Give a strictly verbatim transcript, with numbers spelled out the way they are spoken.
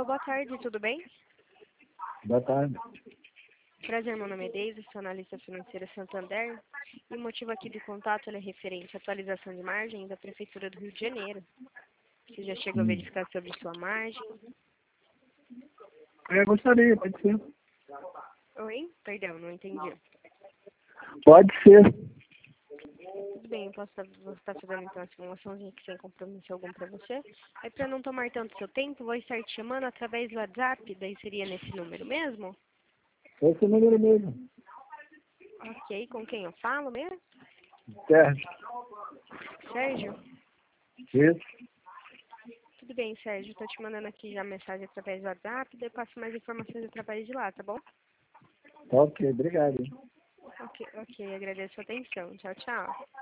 Alô, boa tarde, tudo bem? Boa tarde. Prazer, meu nome é Deise, sou analista financeira Santander. E o motivo aqui do contato é referente à atualização de margem da Prefeitura do Rio de Janeiro. Você já chegou a Hum. verificar sobre sua margem? Eu gostaria, pode ser. Oi? Perdão, não entendi. Pode ser. Tudo bem, eu posso estar, vou estar fazendo então a simulaçãozinha aqui sem compromisso algum para você. Aí para não tomar tanto seu tempo, vou estar te chamando através do WhatsApp, daí seria nesse número mesmo? Esse é o número mesmo. Ok, com quem eu falo mesmo? Sérgio. Sérgio? Isso. Tudo bem, Sérgio, estou te mandando aqui já a mensagem através do WhatsApp, daí eu passo mais informações através de lá, tá bom? Ok, obrigado. Ok, ok, agradeço a atenção. Tchau, tchau.